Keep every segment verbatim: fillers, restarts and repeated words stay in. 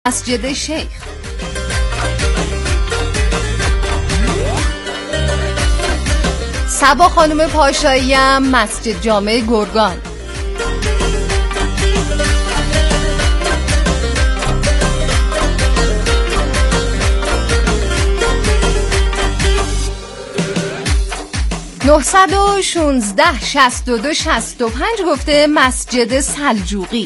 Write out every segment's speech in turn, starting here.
مسجد شیخ. صبا خانم پاشایی هم مسجد جامع گرگان. نه یک شش شصت و دو شصت و پنج گفته مسجد سلجوقی.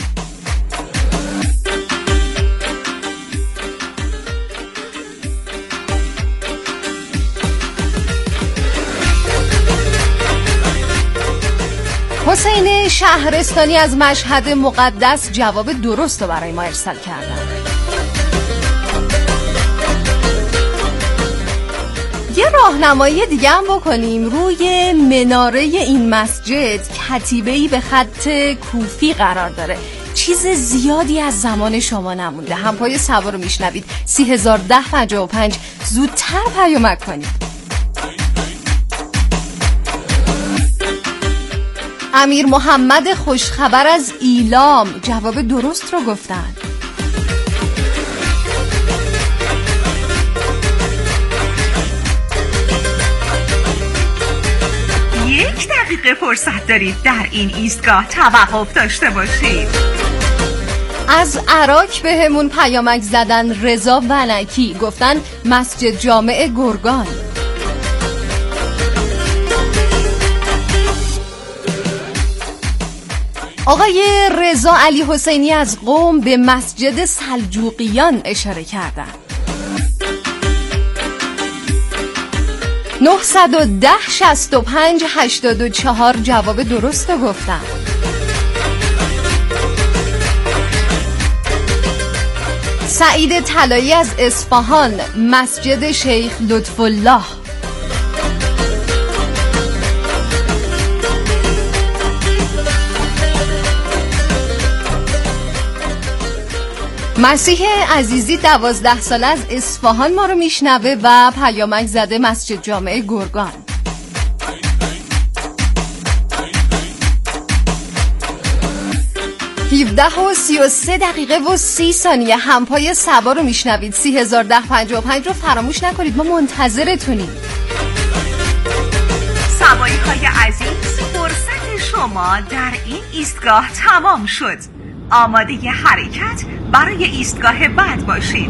حسین شهرستانی از مشهد مقدس جواب درست رو برای ما ارسال کردن. یه راهنمایی دیگه هم بکنیم. روی مناره این مسجد کتیبه‌ای به خط کوفی قرار داره. چیز زیادی از زمان شما نمونده. همپای سبا رو میشنوید. سی هزار ده پنجاه و پنج زودتر پیامک کنید. امیر محمد خوشخبر از ایلام جواب درست رو گفتن. یک دقیقه فرصت دارید در این ایستگاه توقف داشته باشید. از عراق به همون پیامک زدن. رضا ونکی گفتن مسجد جامع گرگان. آقای رضا علی حسینی از قم به مسجد سلجوقیان اشاره کردن. نه یک صفر شصت و پنج هشتاد و چهار جواب درست گفتن. سعید طلایی از اصفهان مسجد شیخ لطف الله. مسیح عزیزی دوازده ساله از اصفهان ما رو میشنوه و پیامک زده مسجد جامع گرگان. هفده و سی و سه دقیقه و سی ثانیه همپای سبا رو میشنوید. سی هزار ده پنجاه و پنج رو فراموش نکنید، ما منتظرتونیم. سبایی های عزیز، فرصت شما در این ایستگاه تمام شد. آماده ی حرکت برای ایستگاه بعد باشید.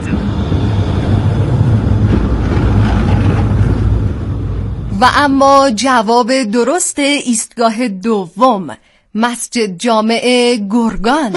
و اما جواب درست ایستگاه دوم مسجد جامع گرگان.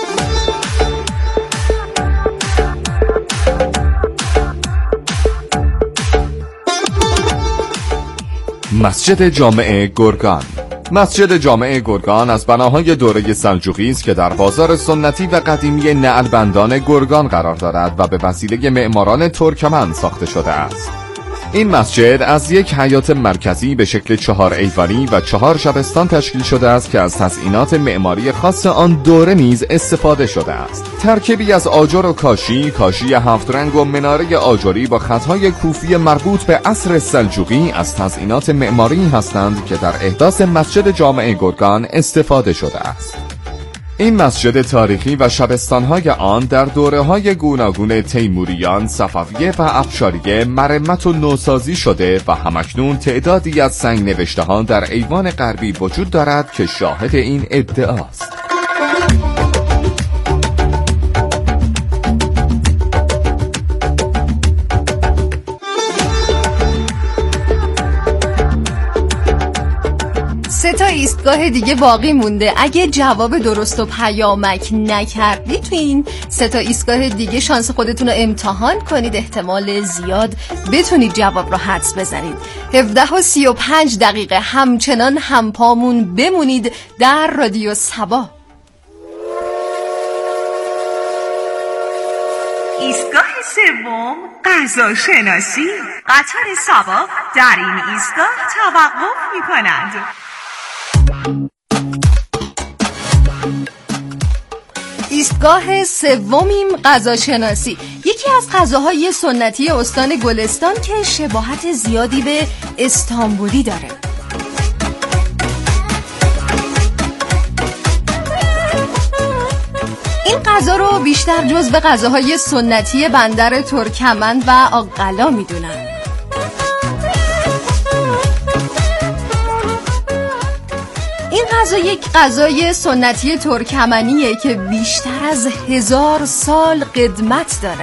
مسجد جامع گرگان. مسجد جامع گرگان از بناهای دوره سلجوقی است که در بازار سنتی و قدیمی نعلبندان گرگان قرار دارد و به وسیله معماران ترکمن ساخته شده است. این مسجد از یک حیاط مرکزی به شکل چهار ایوانی و چهار شبستان تشکیل شده است که از تزئینات معماری خاص آن دوره نیز استفاده شده است. ترکیبی از آجر و کاشی، کاشی هفت رنگ و مناره آجری با خطهای کوفی مربوط به عصر سلجوقی از تزئینات معماری هستند که در احداث مسجد جامع گرگان استفاده شده است. این مسجد تاریخی و شبستان‌های آن در دوره‌های گوناگون تیموریان، صفویه و افشاریه مرمت و نوسازی شده و همکنون تعدادی از سنگ نوشته‌ها در ایوان غربی وجود دارد که شاهد این ادعاست. سه تا ایستگاه دیگه باقی مونده. اگه جواب درست و پیامک نکردی تو این سه تا ایستگاه دیگه شانس خودتون رو امتحان کنید. احتمال زیاد بتونید جواب رو حدس بزنید. هفده و سی و پنج دقیقه همچنان همپامون بمونید در رادیو سبا. ایستگاه سوم غذا شناسی. قطار سبا در این ایستگاه توقف می‌کند. ایستگاه سومیم غذا شناسی. یکی از غذاهای سنتی استان گلستان که شباهت زیادی به استانبولی داره. این غذا رو بیشتر جزو غذاهای سنتی بندر ترکمن و آقلا میدونن. این غذا یک غذای سنتی ترکمنیه که بیشتر از هزار سال قدمت داره.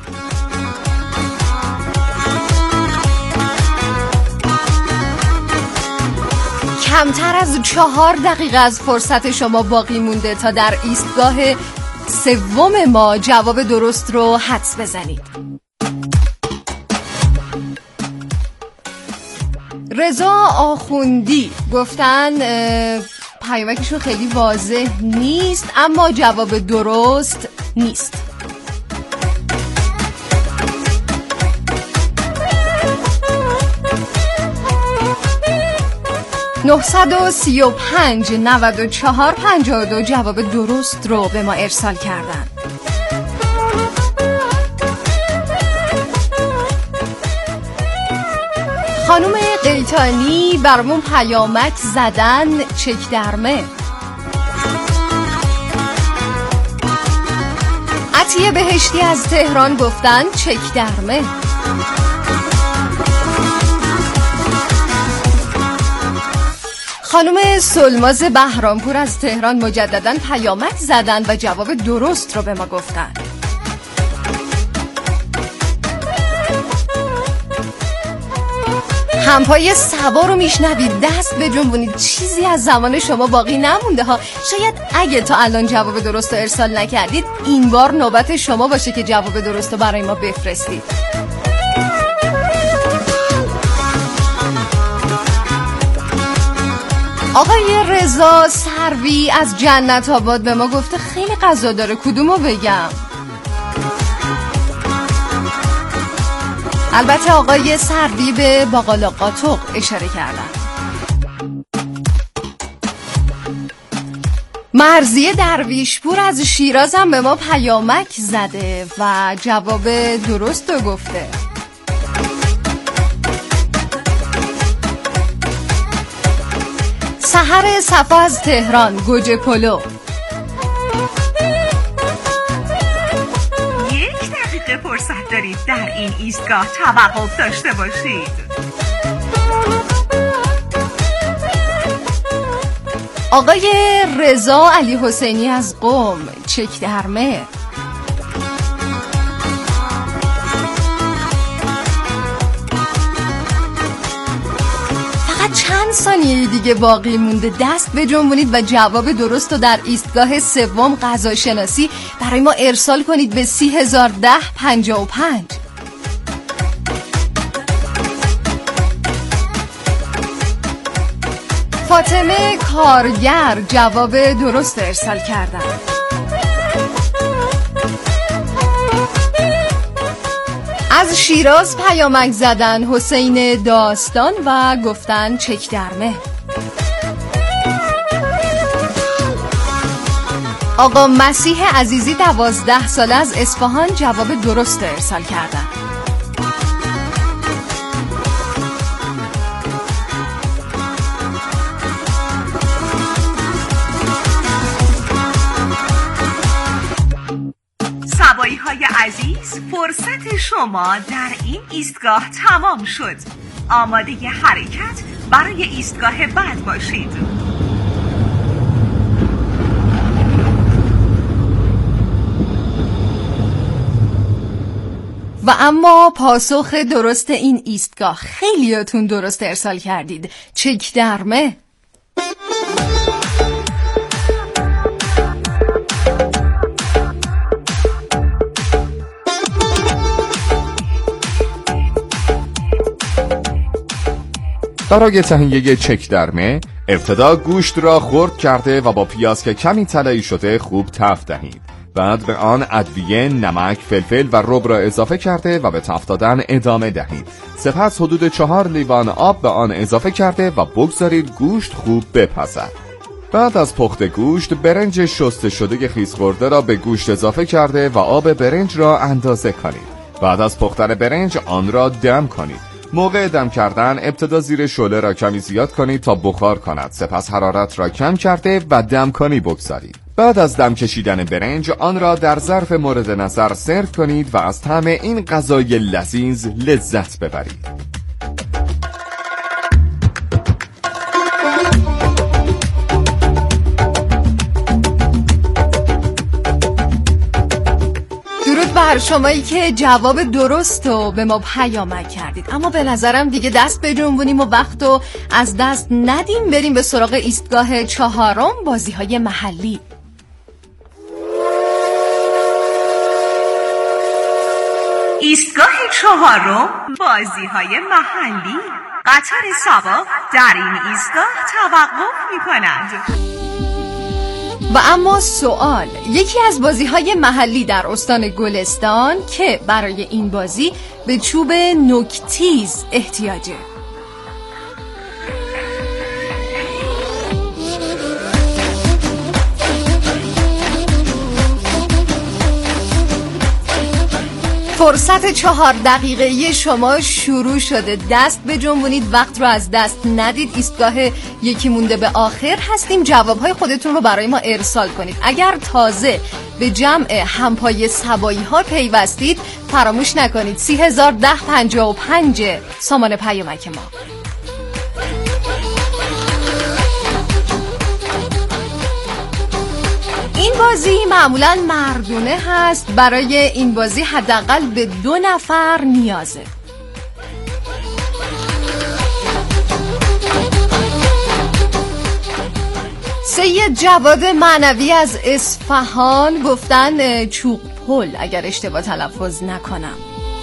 کمتر از چهار دقیقه از فرصت شما باقی مونده تا در ایستگاه سوم ما جواب درست رو حدس بزنید. رضا آخوندی گفتن پیامکشون خیلی واضح نیست اما جواب درست نیست. نهصد و سی و پنج نود و چهار پنجاه و دو جواب درست رو به ما ارسال کردن. خانم قیتانی برامون پیامک زدن چک درمه. عطیه بهشتی از تهران گفتن چک درمه. خانم سلماز بهرامپور از تهران مجدداً پیامک زدن و جواب درست رو به ما گفتن. همپای سبا رو میشنوید دست بجنبونید، چیزی از زمان شما باقی نمونده ها. شاید اگه تا الان جواب درست رو ارسال نکردید این بار نوبت شما باشه که جواب درست رو برای ما بفرستید. آقای رضا سروی از جنت آباد به ما گفته خیلی غذا داره، کدومو بگم؟ البته آقای سروی به باقالا قاتق اشاره کردن. مرضیه درویشپور از شیراز هم به ما پیامک زده و جواب درست رو گفته. سحر صفا از تهران گوجه پلو. یک دقیقه فرصت دارید در این ایستگاه توقف داشته باشید. آقای رضا علی حسینی از قم چک درمه. چند ثانیه دیگه باقی مونده، دست بجنبونید و جواب درست رو در ایستگاه سوم غذا شناسی برای ما ارسال کنید به سی هزار ده پنجاه و پنج. فاطمه کارگر جواب درست ارسال کردن. از شیراز پیامک زدن حسین داستان و گفتن چک درمه. آقا مسیح عزیزی دوازده ساله از اصفهان جواب درست ارسال کردن. سوایی های عزیز، فرصت شما در این ایستگاه تمام شد. آماده ی حرکت برای ایستگاه بعد باشید. و اما پاسخ درست این ایستگاه خیلیاتون درست ارسال کردید، چک درمه. برای تهیه چک درمه ابتدا گوشت را خرد کرده و با پیاز که کمی طلایی شده خوب تفت دهید. بعد به آن ادویه، نمک، فلفل و رب را اضافه کرده و به تفت دادن ادامه دهید. سپس حدود چهار لیوان آب به آن اضافه کرده و بگذارید گوشت خوب بپزد. بعد از پخت گوشت برنج شسته شده خیس خورده را به گوشت اضافه کرده و آب برنج را اندازه کنید. بعد از پختن برنج آن را دم کنید. موقع دم کردن ابتدا زیر شعله را کمی زیاد کنید تا بخار کند. سپس حرارت را کم کرده و دمکنی بگذارید. بعد از دم کشیدن برنج آن را در ظرف مورد نظر سرو کنید و از طعم این غذای لذیذ لذت ببرید. بر شمایی که جواب درست رو به ما پیامک کردید، اما به نظرم دیگه دست بجنبونیم و وقت رو از دست ندیم، بریم به سراغ ایستگاه چهارم، بازی های محلی. ایستگاه چهارم، بازی های محلی. قطار سبا در این ایستگاه توقف می کند. و اما سوال، یکی از بازی‌های محلی در استان گلستان که برای این بازی به چوب نوک‌تیز احتیاجه. فرصت چهار دقیقه شما شروع شده. دست بجنبونید، وقت رو از دست ندید. ایستگاه یکی مونده به آخر هستیم. جوابهای خودتون رو برای ما ارسال کنید. اگر تازه به جمع همپای سبایی ها پیوستید، فراموش نکنید سی هزار ده پنجاه و پنج سامان پیامک ما. این بازی معمولاً مردونه هست. برای این بازی حداقل به دو نفر نیازه. سید جواد معنوی از اصفهان گفتن چوق پل، اگر اشتباه تلفظ نکنم.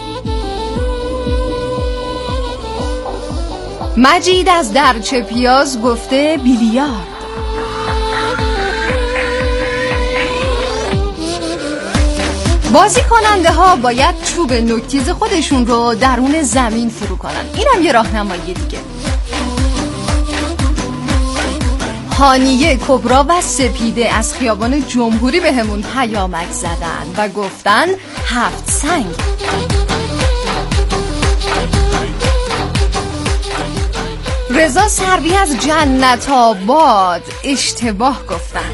مجید از درچه پیاز گفته بیلیارد. بازی کننده ها باید چوب نوک‌تیز خودشون رو درون زمین فرو کنن. اینم یه راهنمایی دیگه. هانیه کبرا و سپیده از خیابان جمهوری به همون پیامک زدن و گفتن هفت سنگ. رضا سروی از جنت آباد اشتباه گفتن.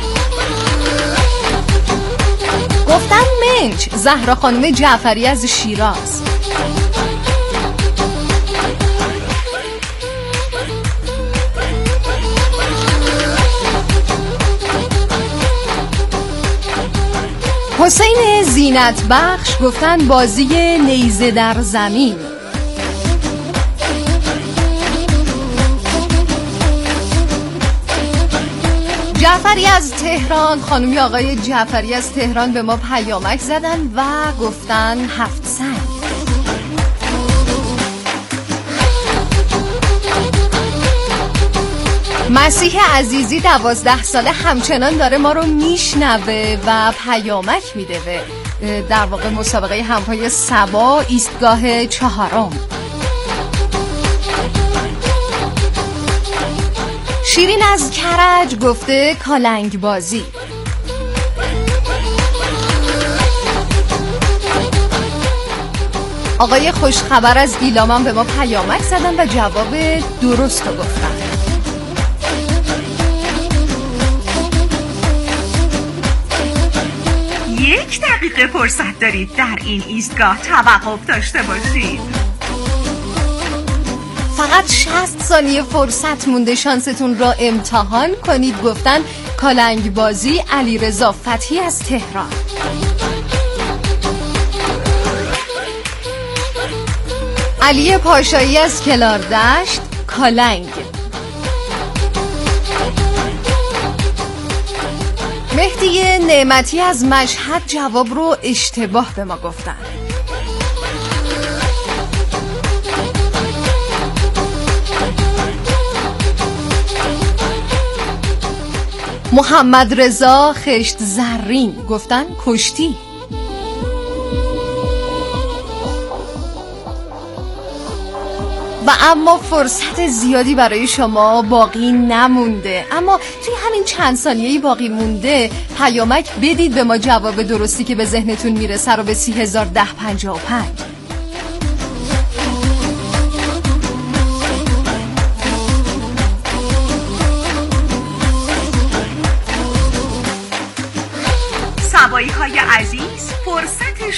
گفتن منچ. زهرا خانم جعفری از شیراز. حسین زینت بخش گفتن بازی نیزه در زمین. جعفری از تهران، خانمی آقای جعفری از تهران به ما پیامک زدن و گفتن هفت سنگ. مسیح عزیزی دوازده ساله همچنان داره ما رو میشنوه و پیامک میده به در واقع مسابقه همپای سبا ایستگاه چهارم. شیرین از کرج گفته کالنگ بازی. آقای خوشخبر از ایلام به ما پیامک زدن و جواب درست رو گفتن. یک دقیقه فرصت دارید در این ایستگاه توقف داشته باشید. فقط شصت ثانیه فرصت مونده شانستون را امتحان کنید. گفتن کالنگ بازی. علیرضا فتحی از تهران. علی پاشایی از کلاردشت کالنگ. مهدی نعمتی از مشهد جواب رو اشتباه به ما گفتن. محمد رضا خشت زرین گفتن کشتی. و اما فرصت زیادی برای شما باقی نمونده، اما توی همین چند ثانیه‌ای باقی مونده پیامک بدید به ما جواب درستی که به ذهنتون میرسه رو به سی هزار ده پنجاه و پنج.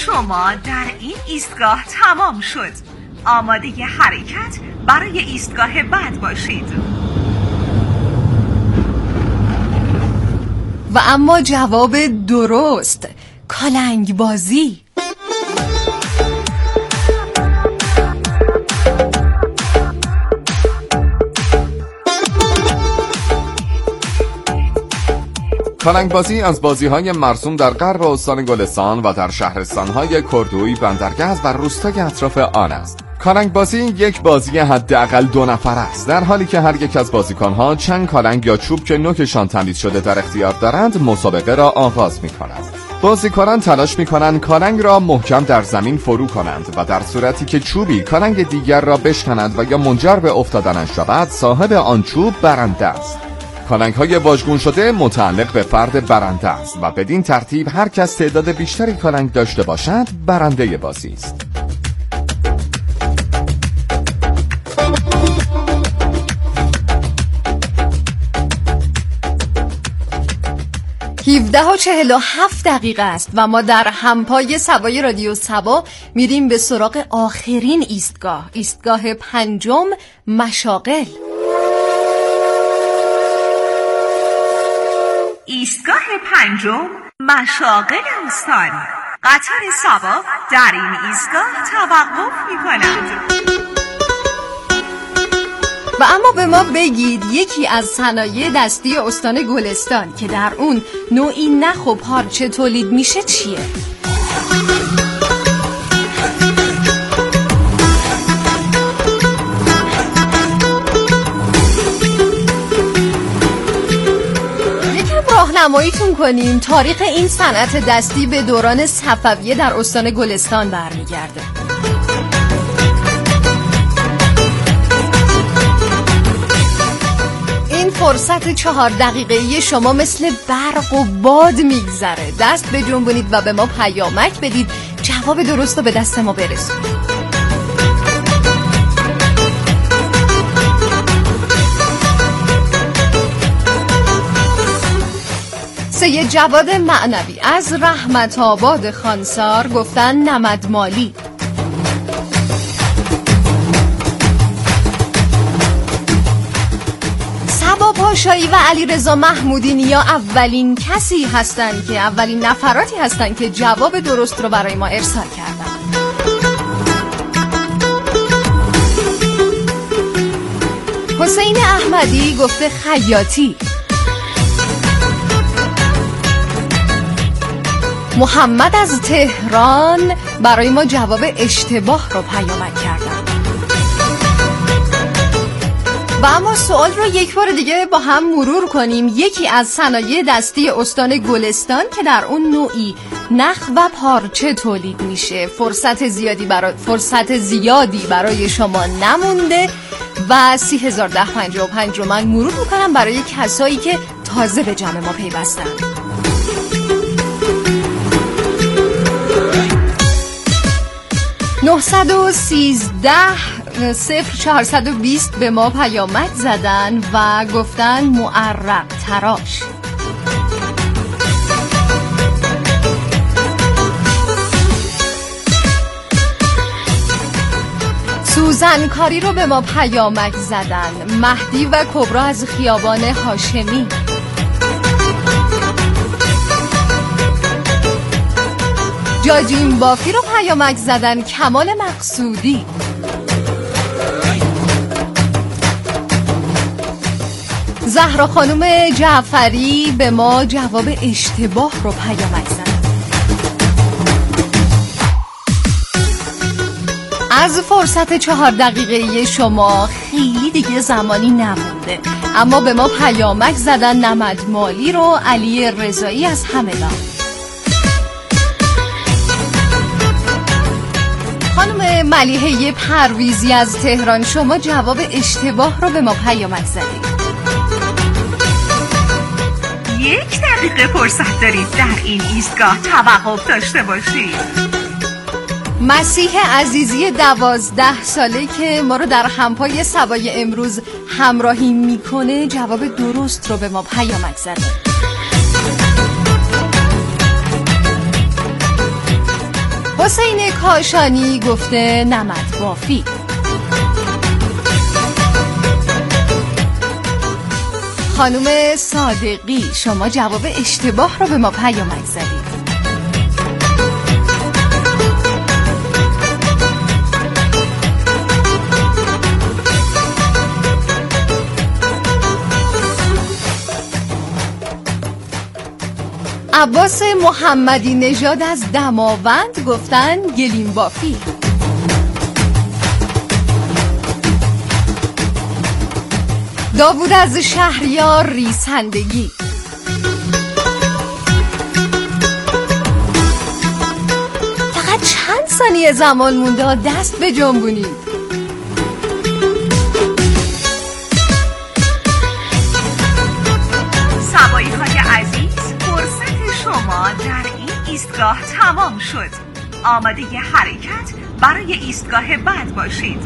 شما در این ایستگاه تمام شد. آماده ی حرکت برای ایستگاه بعد باشید. و اما جواب درست، کالنگ بازی. کالنگ بازی از بازی‌های مرسوم در غرب استان گلستان و در شهرستان‌های کردوی، بندرگز و روستای اطراف آن است. کالنگ بازی یک بازی حداقل دو نفر است، در حالی که هر یک از بازیکن‌ها چند کالنگ یا چوب که نوکشان تمیز شده در اختیار دارند مسابقه را آغاز می‌کنند. بازیکنان تلاش می‌کنند کالنگ را محکم در زمین فرو کنند و در صورتی که چوبی کالنگ دیگر را بشکند و یا منجر به افتادنش شود، صاحب آن چوب برنده است. کالنگ‌های واژگون شده متعلق به فرد برنده است و بدین ترتیب هر کس تعداد بیشتری کالنگ داشته باشد برنده بازی است. هفده و چهل و هفت دقیقه است و ما در همپای سبای رادیو سبا میریم به سراغ آخرین ایستگاه، ایستگاه پنجم، مشاغل. ایستگاه پنجم، مشاغل استان. قطار سبا در این ایستگاه توقف می‌کند. و اما به ما بگید یکی از صنایع دستی استان گلستان که در اون نوعی نخ و پارچه تولید میشه چیه؟ راهنماییتون کنیم. تاریخ این صنعت دستی به دوران صفویه در استان گلستان برمیگرده. این فرصت چهار دقیقه‌ای شما مثل برق و باد میگذره. دست بجنبونید و به ما پیامک بدید، جواب درست رو به دست ما برسونید. سید جواد معنوی از رحمت آباد خانسار گفتن نمدمالی. سبا پاشایی و علیرضا محمودی نیا اولین کسی هستند که اولین نفراتی هستند که جواب درست رو برای ما ارسال کردن. حسین احمدی گفته خیاطی. محمد از تهران برای ما جواب اشتباه رو پیامک کردن. و اما سوال رو یک بار دیگه با هم مرور کنیم. یکی از صنایع دستی استان گلستان که در اون نوعی نخ و پارچه تولید میشه. فرصت زیادی برای فرصت زیادی برای شما نمونده و سی هزار ده پنجاه و پنج رو من مرور میکنم برای کسایی که تازه به جمع ما پیوستن. نهصد و سیزده صفر چهارصد و بیست به ما پیامک زدن و گفتن معرق تراش. سوزن کاری رو به ما پیامک زدن. مهدی و کبرا از خیابان هاشمی. جاجیم بافی رو پیامک زدن. کمال مقصودی. زهرا خانم جعفری به ما جواب اشتباه رو پیامک زدن. از فرصت چهار دقیقه شما خیلی دیگه زمانی نمونده، اما به ما پیامک زدن نمدمالی رو علی رضایی از همدان. خانم ملیحه پرویزی از تهران شما جواب اشتباه رو به ما پیامک زدید. یک دقیقه فرصت دارید در این ایستگاه توقف داشته باشید. مسیح عزیزی دوازده ساله که ما رو در همپای سبای امروز همراهی میکنه جواب درست رو به ما پیامک زده. حسین کاشانی گفته نمد بافی. خانم صادقی شما جواب اشتباه رو به ما پیامک زدید. عباس محمدی نژاد از دماوند گفتن گلیم بافی. داوود از شهریار ریسندگی. فقط چند ثانیه زمان مونده، دست به جنبونید. سوایی‌های عزیز، فرصت شما در این ایستگاه تمام شد. آماده ی حرکت برای ایستگاه بعد باشید.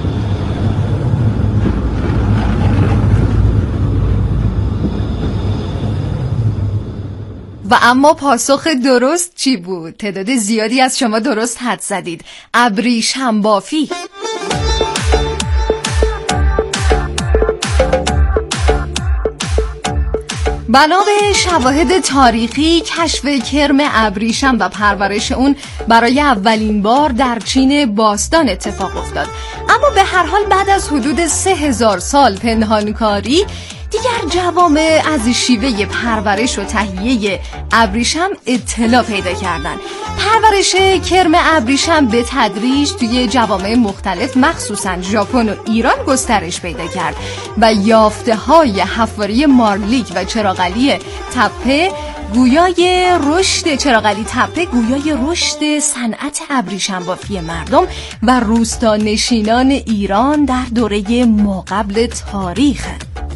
و اما پاسخ درست چی بود؟ تعداد زیادی از شما درست حد زدید. ابریشم بافی. بنا به شواهد تاریخی، کشف کرم ابریشم و پرورش اون برای اولین بار در چین باستان اتفاق افتاد. اما به هر حال بعد از حدود سه هزار سال پنهانکاری، دیگر جوامع از شیوه پرورش و تهیه ابریشم اطلاع پیدا کردند. پرورش کرم ابریشم به تدریج توی جوامع مختلف مخصوصاً ژاپن و ایران گسترش پیدا کرد و یافته‌های حفاری مارلیک و چراغلی تپه گویای رشد چراغلی تپه گویای رشد صنعت ابریشم بافی مردم و روستانشینان ایران در دوره ماقبل تاریخ.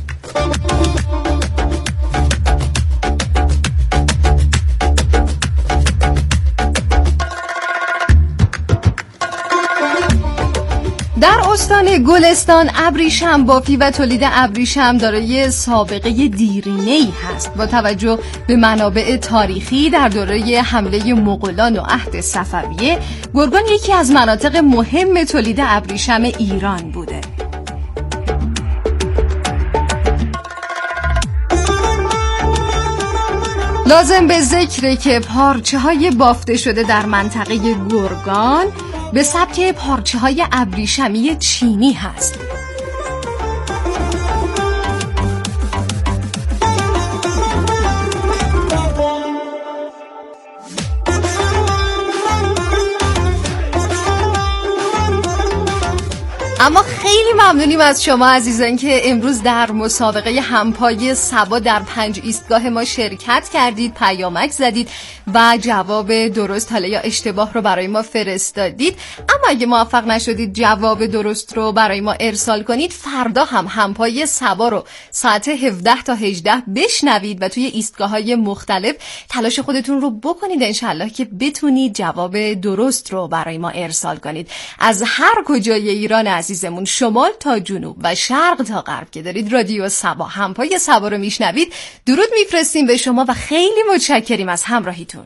در استان گلستان ابریشم بافی و تولید ابریشم دارای سابقه دیرینه‌ای هست. با توجه به منابع تاریخی در دوره حمله مغولان و عهد صفویه، گرگان یکی از مناطق مهم تولید ابریشم ایران بوده. لازم به ذکره که پارچه های بافته شده در منطقه گرگان به سبک پارچه های ابریشمی چینی هست. اما خیلی ممنونیم از شما عزیزان که امروز در مسابقه همپای سبا در پنج ایستگاه ما شرکت کردید، پیامک زدید و جواب درست حالا یا اشتباه رو برای ما فرستادید. اما اگه موفق نشدید جواب درست رو برای ما ارسال کنید، فردا هم همپای سبا رو ساعت هفده تا هجده بشنوید و توی ایستگاه‌های مختلف تلاش خودتون رو بکنید انشالله که بتونید جواب درست رو برای ما ارسال کنید. از هر کجای ایران عزیزمون، شمال تا جنوب و شرق تا غرب که دارید رادیو سبا همپای سبا رو میشنوید، درود میفرستیم به شما و خیلی متشکریم از همراهیتون.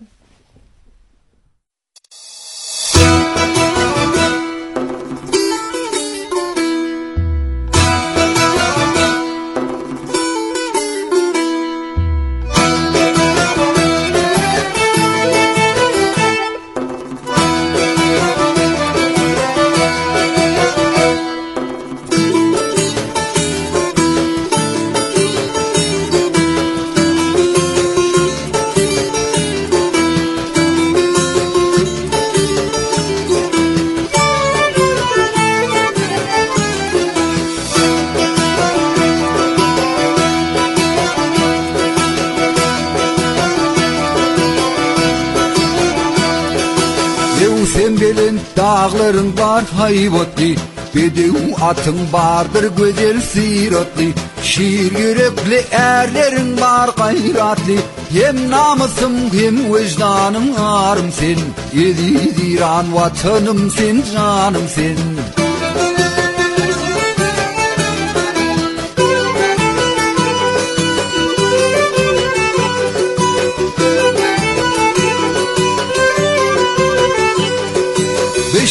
Sembelin dağların var hayvatlı, bedeğin atın vardır güzel siratlı. Şiir yürekli erlerin var gayratlı, hem namusum hem vicdanım arım sen. Yediran vatanım sen, canım sen.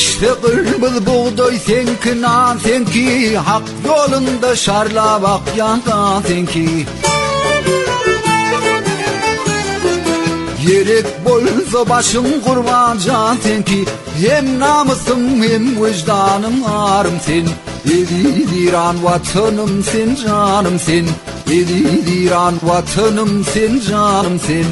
İşte kırmızı buğday senki, nan senki, hak yolunda şarla bak yandan senki. Gerek bolsa başın kurban can senki, hem namusum hem vicdanım arım sen. Ediran vatanım sen, canım sen. Ediran vatanım sen, canım sen.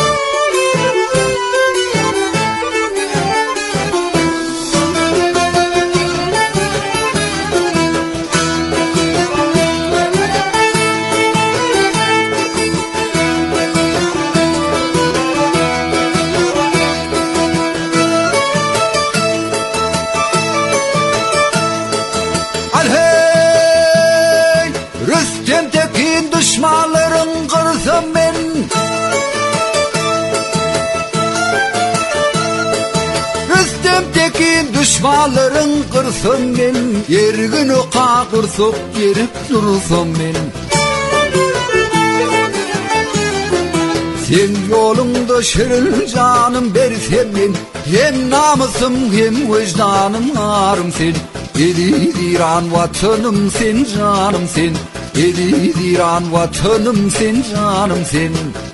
Düşmanların kırsam ben, Rüstem Tekin düşmanların kırsam ben, yergini kakırsıp yerip dursam ben. Sen yolunda şirin canım versem ben, hem namusum hem vicdanım arım sen. Ediran vatanım sen, canım sen. Ediran vatanım sen, canım sen.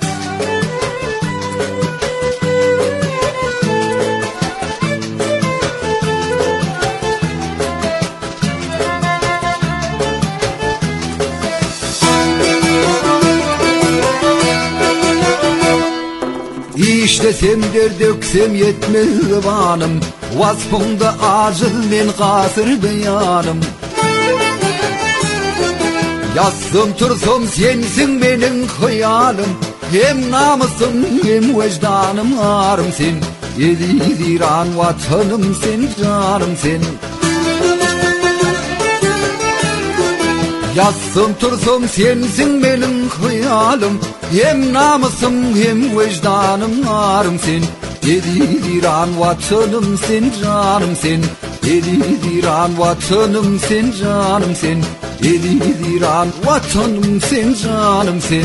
İşlesem der döksem yetmez zamanım, vasfımda acıl men kasır beyanım. Yazsım tursum sensin benim hayalim, hem namusum hem vicdanım arım sen. Ediran vatanım sen, canım sen. Yazsım tursum sensin benim hayalim, hem namusum hem vicdanım arım sen. Ediran vatanım sen, canım sen. Ediran vatanım sen, canım sen. Ediran vatanım sen, canım sen.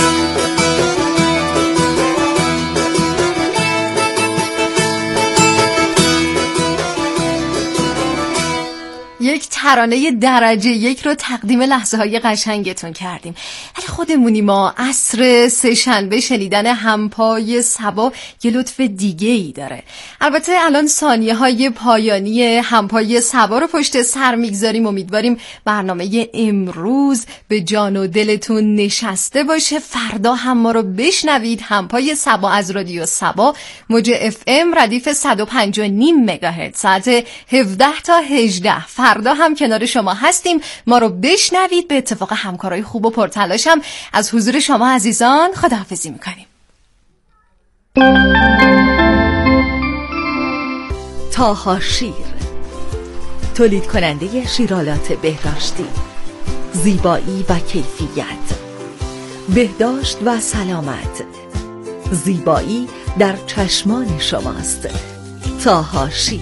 یک ترانه درجه یک رو تقدیم لحظه های قشنگتون کردیم. ولی خودمونی ما عصر سه‌شنبه شنیدن همپای صبا یه لطف دیگه ای داره. البته الان ثانیه های پایانی همپای صبا رو پشت سر میگذاریم. امیدواریم برنامه امروز به جان و دلتون نشسته باشه. فردا هم ما رو بشنوید. همپای صبا از رادیو صبا، موج اف ام ردیف صد و پنج و نیم مگاهرتز، ساعت هفده تا هجده. فردا هم کنار شما هستیم. ما رو بشنوید. به اتفاق همکارای خوب و پرتلاشم از حضور شما عزیزان خداحافظی میکنیم. طاها شیر، تولید کننده شیرالات بهداشتی، زیبایی و کیفیت، بهداشت و سلامت، زیبایی در چشمان شماست. طاها شیر.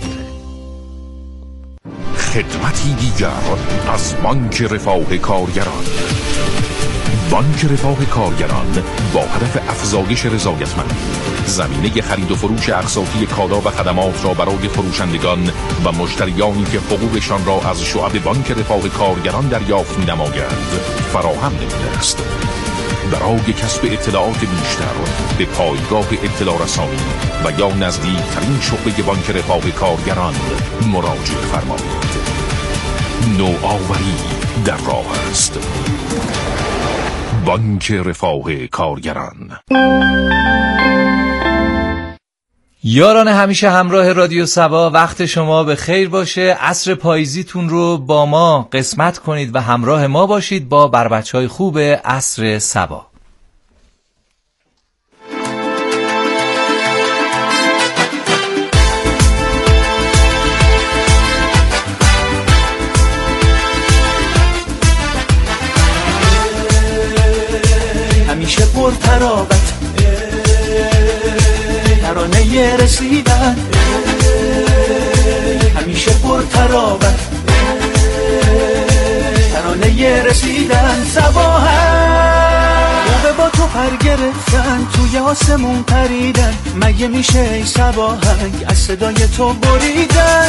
خدمتی دیگر از بانک رفاه کارگران. بانک رفاه کارگران با هدف افزایش رضایتمندی زمینه خرید و فروش اقساطی کالا و خدمات را برای فروشندگان و مشتریانی که حقوقشان را از شعب بانک رفاه کارگران دریافت می‌نمایند فراهم نموده است. برای کسب اطلاعات بیشتر به پایگاه اطلاع رسانی و یا نزدیکترین شعبه بانک رفاه کارگران مراجعه فرمایید. نوآوری در راه است. بانک رفاه کارگران. یاران همیشه همراه رادیو صبا، وقت شما به خیر باشه. عصر پاییزیتون رو با ما قسمت کنید و همراه ما باشید با بربچهای خوب عصر صبا. همیشه پرتراوت ترانه رسیدن، همیشه پرتراوت ترانه رسیدن. صبا موقع با تو پر گرفتن، توی آسمون پریدن، مگه میشه ای صبا هنگ از صدای تو بریدن.